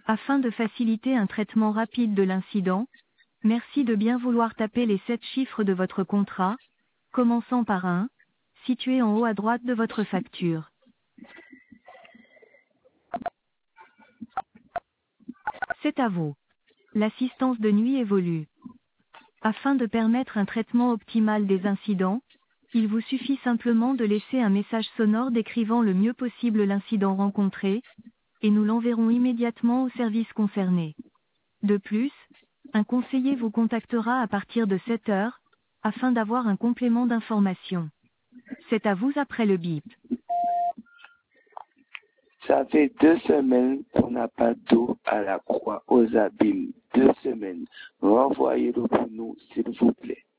Afin de faciliter un traitement rapide de l'incident, merci de bien vouloir taper les 7 chiffres de votre contrat, commençant par 1, situé en haut à droite de votre facture. C'est à vous. L'assistance de nuit évolue. Afin de permettre un traitement optimal des incidents, il vous suffit simplement de laisser un message sonore décrivant le mieux possible l'incident rencontré, et nous l'enverrons immédiatement au service concerné. De plus, un conseiller vous contactera à partir de 7 heures, afin d'avoir un complément d'information. C'est à vous après le bip. Ça fait 2 semaines qu'on n'a pas d'eau à la Croix aux Abîmes. 2 semaines. Renvoyez-le pour nous, s'il vous plaît.